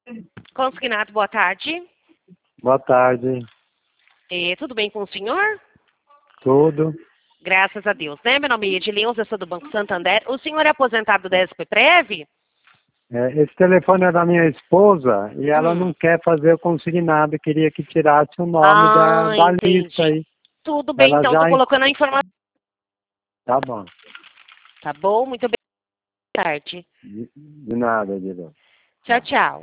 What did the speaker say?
Consignado, boa tarde. Boa tarde. Tudo bem com o senhor? Tudo? Graças a Deus, né? Meu nome é Edileuza, sou do Banco Santander. O senhor é aposentado da SPPrev? Esse telefone é da minha esposa e ela não quer fazer o consignado. Queria que tirasse o nome da lista Entendi. aí. Tudo bem, Ela então, já... tô colocando a informação. Tá bom. Tá bom? Muito bem. Boa tarde. De nada, Edileuza. Tchau, tchau.